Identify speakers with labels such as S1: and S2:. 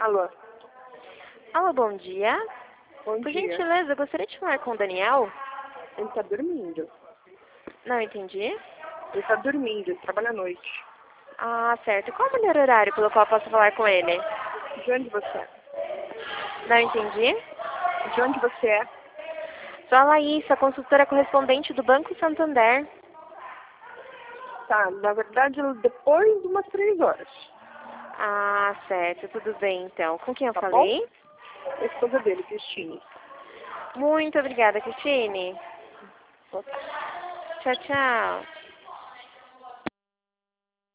S1: Alô,
S2: Alô, bom dia.
S1: bom
S2: Por
S1: dia.
S2: gentileza, eu gostaria de falar com o Daniel.
S1: Ele tá dormindo.
S2: Não entendi.
S1: Ele tá dormindo, ele trabalha à noite.
S2: Ah, certo. Qual é o melhor horário pelo qual eu posso falar com ele?
S1: De onde você é?
S2: Não entendi.
S1: De onde você é?
S2: Sou a Laís, a consultora correspondente do Banco Santander.
S1: Tá, na verdade, depois de umas 3 horas.
S2: Ah, certo. Tudo bem, então. Com quem eu
S1: Tá bom?
S2: falei?
S1: A esposa dele, Cristine.
S2: Muito obrigada, Cristine. Tchau, tchau.